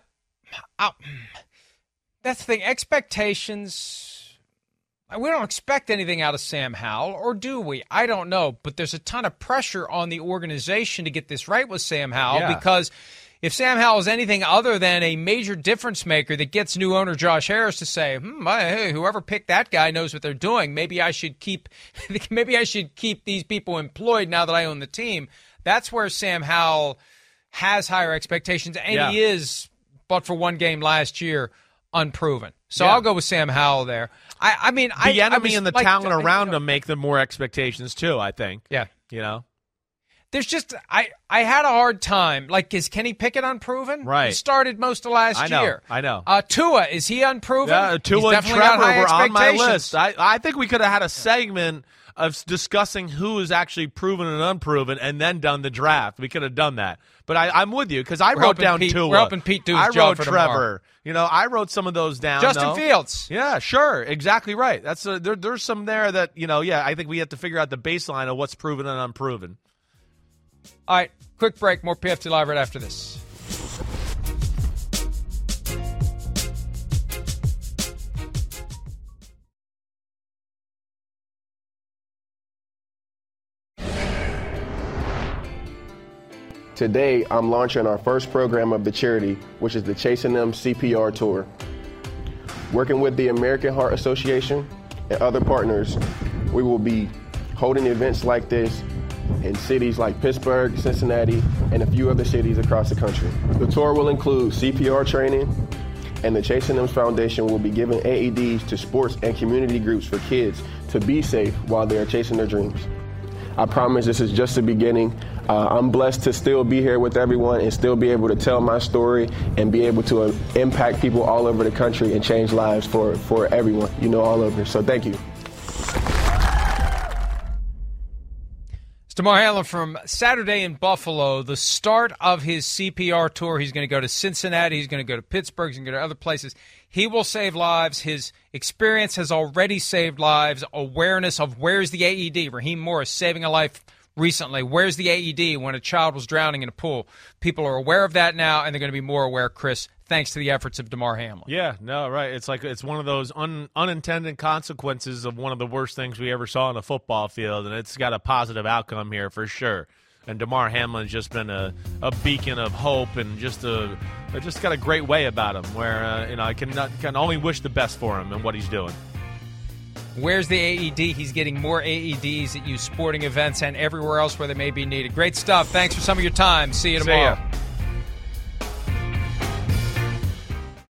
That's the thing. Expectations. We don't expect anything out of Sam Howell, or do we? I don't know. But there's a ton of pressure on the organization to get this right with Sam Howell, because if Sam Howell is anything other than a major difference maker that gets new owner Josh Harris to say, hey, whoever picked that guy knows what they're doing. Maybe I should keep these people employed now that I own the team. That's where Sam Howell has higher expectations, and he is, but for one game last year, unproven. So I'll go with Sam Howell there. I mean, the enemy and the talent around him make them more expectations too, I think. Yeah. You know? There's just I had a hard time. Like, is Kenny Pickett unproven? Right. He started most of last year. I know. Tua, is he unproven? Yeah, Tua and Trevor were on my list. I think we could have had a segment of discussing who is actually proven and unproven, and then done the draft. We could have done that. But I'm with you, because I wrote down Tua. We're helping Pete do his job for Trevor. Tomorrow. You know, I wrote some of those down. Justin Fields. Yeah, sure. Exactly right. That's there's some there that, you know, I think we have to figure out the baseline of what's proven and unproven. All right, quick break. More PFT Live right after this. Today, I'm launching our first program of the charity, which is the Chasing Them CPR Tour. Working with the American Heart Association and other partners, we will be holding events like this in cities like Pittsburgh, Cincinnati, and a few other cities across the country. The tour will include CPR training, and the Chasing Them Foundation will be giving AEDs to sports and community groups for kids to be safe while they are chasing their dreams. I promise this is just the beginning. I'm blessed to still be here with everyone and still be able to tell my story and be able to impact people all over the country and change lives for everyone, all over. So thank you. It's Damar Hamlin from Saturday in Buffalo, the start of his CPR tour. He's going to go to Cincinnati. He's going to go to Pittsburgh. He's going to go to other places. He will save lives. His experience has already saved lives. Awareness of where's the AED. Raheem Morris saving a life recently. Where's the AED when a child was drowning in a pool? People are aware of that now, and they're going to be more aware, Chris, thanks to the efforts of Damar Hamlin. Yeah, no, right. It's like it's one of those unintended consequences of one of the worst things we ever saw on a football field, and it's got a positive outcome here for sure. And Damar Hamlin's just been a beacon of hope, and just got a great way about him where I can only wish the best for him and what he's doing. Where's the AED? He's getting more AEDs at youth sporting events and everywhere else where they may be needed. Great stuff. Thanks for some of your time. See you tomorrow. See ya.